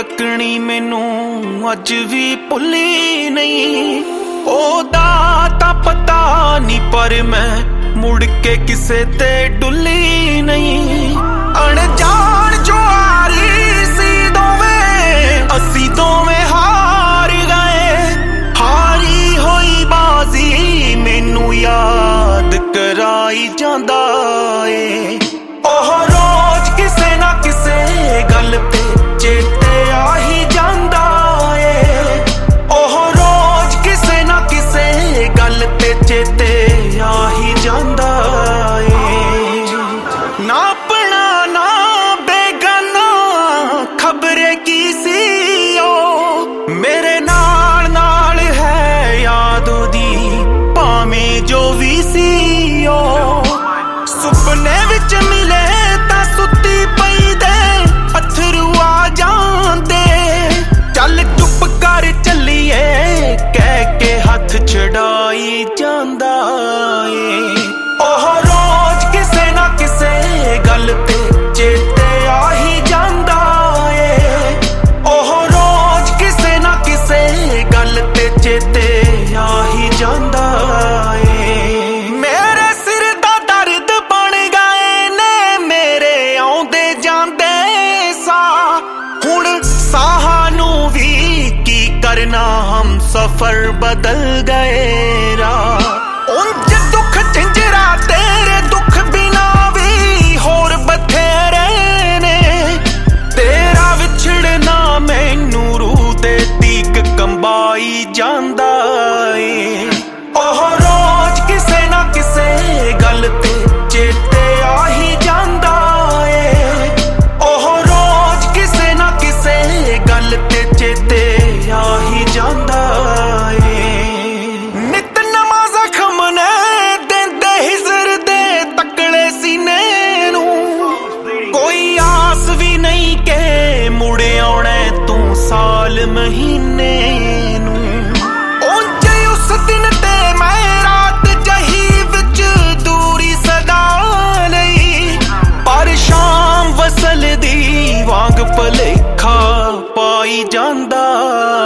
ਤੱਕਣੀ ਮੈਨੂੰ ਅੱਜ ਵੀ ਭੁੱਲੀ ਨਹੀਂ। ਉਹਦਾ ਤਾਂ ਪਤਾ ਨਹੀਂ ਪਰ ਮੈਂ ਮੁੜ ਕੇ ਕਿਸੇ ਤੇ ਡੁੱਲੀ ਨਹੀਂ। ਅਣਜਾਣ ਜੋ ਹਾਰੀ ਸੀ ਦੋਵੇਂ, ਅਸੀਂ ਦੋਵੇਂ ਹਾਰ ਗਏ। ਹਾਰੀ ਹੋਈ ਬਾਜ਼ੀ ਮੈਨੂੰ ਯਾਦ ਕਰਾਈ ਜਾਂਦਾ ਏ। ਉਹ ਰੋਜ਼ ਕਿਸੇ ਨਾ ਕਿਸੇ ਗੱਲ ਤੇ ਚੇਤੇ ਆ ਹੀ ਜਾਂਦਾ ਏ। ਉਹ ਰੋਜ਼ ਕਿਸੇ ਨਾ ਕਿਸੇ ਗੱਲ ਤੇ ਚੇਤੇ ਆ ਹੀ ਜਾਂਦਾ ਏ। ਨਾ ਆਪਣਾ ਨਾ ਬੇਗਾਨਾ ਖਬਰੇ ਕੀ ਸੀ ਉਹ, ਮੇਰੇ ਨਾਲ ਨਾਲ ਹੈ ਯਾਦ ਉਹਦੀ ਭਾਵੇਂ ਜੋ ਵੀ ਸੀ ਉਹ। ਸੁਪਨੇ ਵਿੱਚ ਮਿਲੇ ਤਾਂ ਸੁੱਤੀ ਪਈ ਦੇ ਅਥਰੂ ਆ ਜਾਂਦੇ। ਚੱਲ ਚੁੱਪ ਕਰ ਚੱਲੀਏ ਕਹਿ ਕੇ ਹੱਥ ਛਡਾਈ ਜਾਂਦਾ ਏ। ਉਹ ਰੋਜ਼ ਕਿਸੇ ਨਾ ਕਿਸੇ ਗੱਲ ਤੇ ਚੇਤੇ ਆ ਹੀ ਜਾਂਦਾ ਏ। ਉਹ ਰੋਜ਼ ਕਿਸੇ ਨਾ ਕਿਸੇ ਗੱਲ ਤੇ ਚੇਤੇ ਆ ਹੀ ਜਾਂਦਾ ਏ। ਮੇਰੇ ਸਿਰ ਦਾ ਦਰਦ ਬਣ ਗਏ ਨੇ ਮੇਰੇ ਆਉਂਦੇ ਜਾਂਦੇ ਸਾਹ। ਹੁਣ ਸਾਹਾਂ ਨੂੰ ਵੀ ਕੀ ਕਰਨਾ ਹਮ ਸਫਰ ਬਦਲ ਗਏ ਰਾਹ। ਉਂਝ ਦੁੱਖ ਝੰਜਰਾ ਤੇਰੇ ਦੁੱਖ ਬਿਨਾ ਵੀ ਹੋਰ ਬਥੇਰੇ ਨੇ। ਤੇਰਾ ਵਿਛੜਨਾ ਮੈਨੂੰ ਰੂਹ ਦੇ ਤੀਕ ਕੰਬਾਈ ਜਾਂਦਾ ਏ। ਉਹ ਰੋਜ਼ ਕਿਸੇ ਨਾ ਕਿਸੇ ਗੱਲ ਤੇ ਚੇਤੇ ਆ ਹੀ ਜਾਂਦਾ ਏ। ਉਹ ਰੋਜ਼ ਕਿਸੇ ਨਾ ਕਿਸੇ ਗੱਲ ਤੇ ਚੇਤੇ ਆ ਹੀ ਜਾਂਦਾ ਏ। ਨਿਤ ਨਵਾਂ ਜ਼ਖਮ ਨੇ ਦਿੰਦੇ ਹਿਜ਼ਰ ਦੇ ਤਕੜੇ ਸੀਨੇ ਨੂੰ। ਕੋਈ ਆਸ ਵੀ ਨਹੀਂ ਕਿ ਮੁੜ ਆਉਣਾ ਤੂੰ ਸਾਲ ਮਹੀਨੇ ਨੂੰ। ਉਂਝ ਉਸ ਦਿਨ ਤੇ ਮੈਂ ਰਾਤ ਜਹੀ ਵਿੱਚ ਦੂਰੀ ਸਦਾ ਲਈ, ਪਰ ਸ਼ਾਮ ਵਸਲ ਦੀ ਵਾਂਗ ਭਲੇਖਾ ਪਾਈ ਜਾਂਦਾ